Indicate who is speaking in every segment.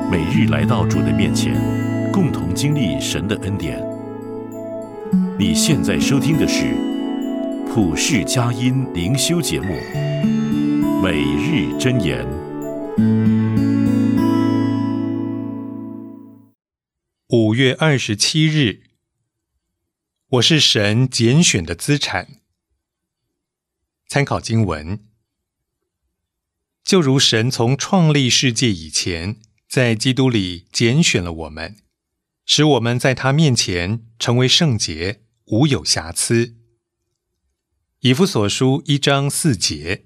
Speaker 1: 每日来到主的面前，共同经历神的恩典。你现在收听的是普世佳音灵修节目《每日箴言》。
Speaker 2: 5月27日，我是神拣选的资产。参考经文：就如神从创立世界以前，在基督里拣选了我们，使我们在他面前成为圣洁，无有瑕疵。以弗所书1章4节。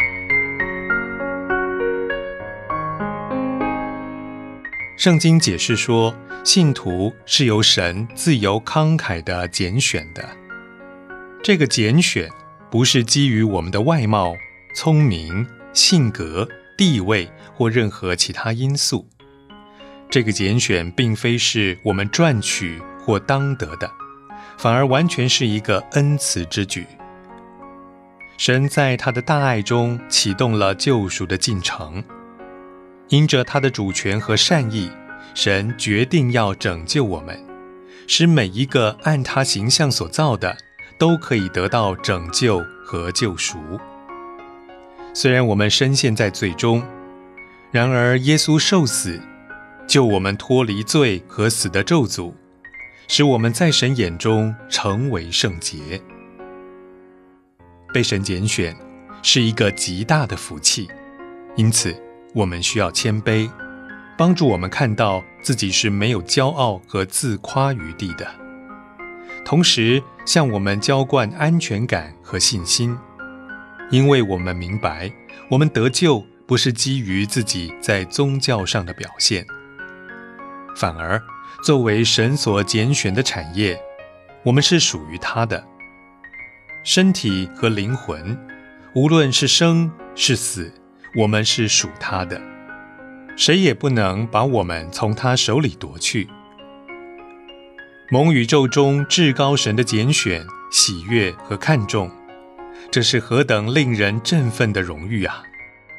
Speaker 2: 圣经解释说，信徒是由神自由慷慨地拣选的。这个拣选不是基于我们的外貌、聪明、性格、地位或任何其他因素。这个拣选并非是我们赚取或当得的，反而完全是一个恩赐之举。神在他的大爱中启动了救赎的进程，因着他的主权和善意，神决定要拯救我们，使每一个按他形象所造的都可以得到拯救和救赎。虽然我们深陷在罪中，然而耶稣受死，救我们脱离罪和死的咒诅，使我们在神眼中成为圣洁。被神拣选是一个极大的福气，因此我们需要谦卑，帮助我们看到自己是没有骄傲和自夸余地的，同时向我们浇灌安全感和信心，因为我们明白，我们得救不是基于自己在宗教上的表现，反而作为神所拣选的产业，我们是属于他的。身体和灵魂，无论是生是死，我们是属他的，谁也不能把我们从他手里夺去。蒙宇宙中至高神的拣选、喜悦和看重，这是何等令人振奋的荣誉啊！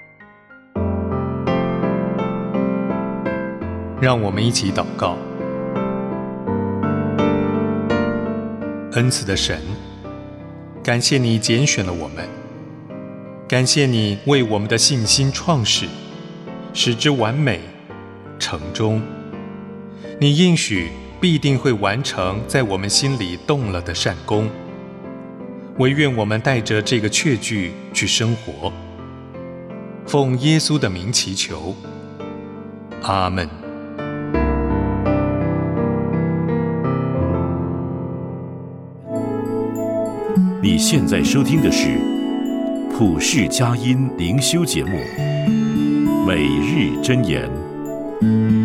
Speaker 2: 让我们一起祷告。恩慈的神，感谢你拣选了我们，感谢你为我们的信心创始，使之完美成终。你应许必定会完成在我们心里动了的善工，惟愿我们带着这个确据去生活。奉耶稣的名祈求，阿们。
Speaker 1: 你现在收听的是普世佳音灵修节目《每日箴言》。